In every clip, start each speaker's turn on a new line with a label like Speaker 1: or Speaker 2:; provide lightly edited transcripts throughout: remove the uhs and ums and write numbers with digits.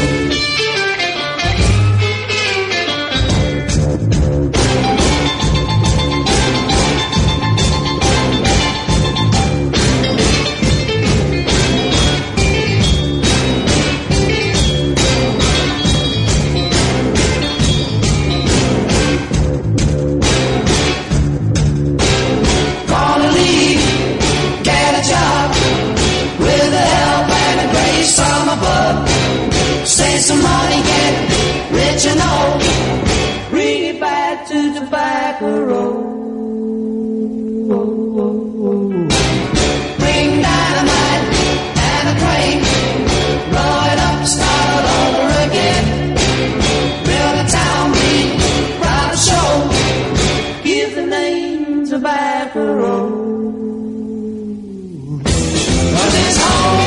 Speaker 1: Save some money, get rich and old. Bring it back to Tobacco Road. Bring dynamite and a crane. Blow it up, start all over again. Build a town, beat, ride the show. Give the name Tobacco Road. 'Cause it's home.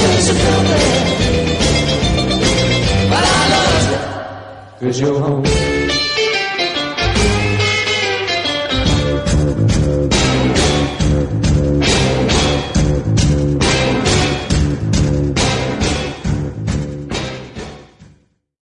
Speaker 1: But I love it, 'cause you're home.